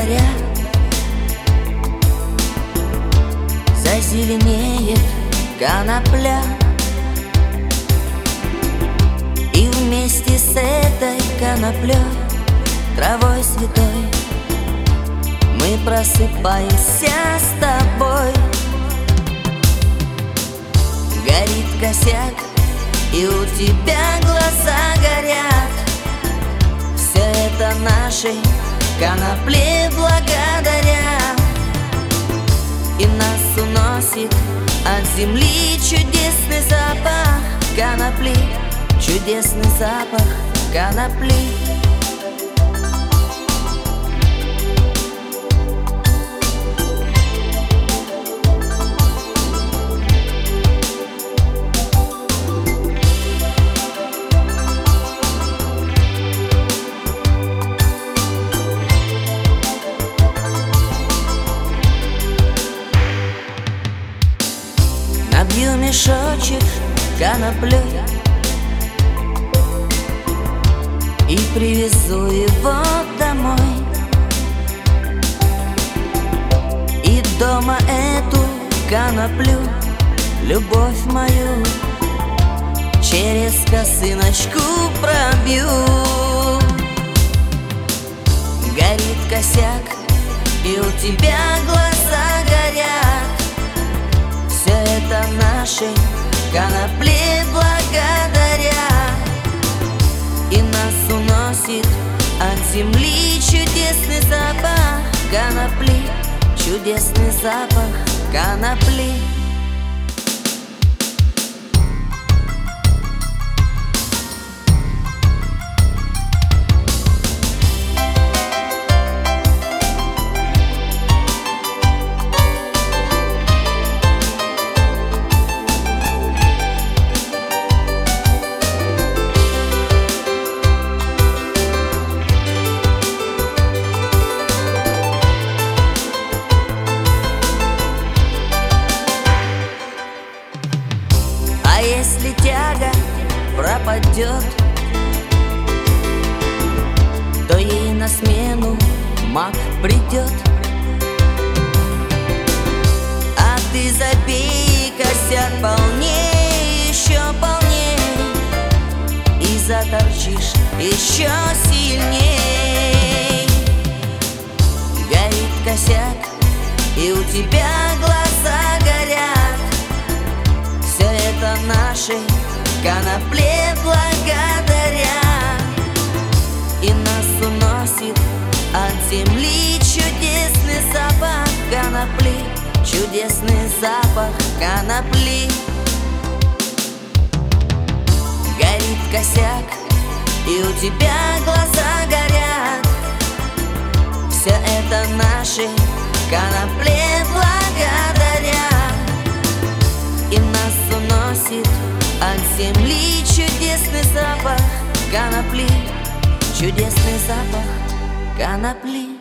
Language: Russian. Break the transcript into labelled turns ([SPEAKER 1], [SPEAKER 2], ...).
[SPEAKER 1] заря, зазеленеет конопля, и вместе с этой коноплей, травой святой, мы просыпаемся с тобой. Горит косяк, и у тебя глаза горят. Все это нашей конопле благодаря. И нас уносит от земли чудесный запах конопли, чудесный запах конопли. Набью мешочек коноплей и привезу его домой, и дома эту коноплю, любовь мою, через косыночку пробью. Горит косяк, и у тебя глаза горят. Все это нашей конопле благодаря. И нас уносит от земли чудесный запах конопли, чудесный запах конопли. А если тяга пропадет, то ей на смену маг придет. А ты забей косяк полней, еще полней, и заторчишь еще сильней. Горит косяк, и у тебя глаза горят. Все это нашей конопле благодаря. И нас уносит от земли чудесный запах конопли, чудесный запах конопли. Горит косяк, и у тебя глаза горят. Все это нашей конопле благодаря. И нас уносит от земли чудесный запах конопли, чудесный запах конопли.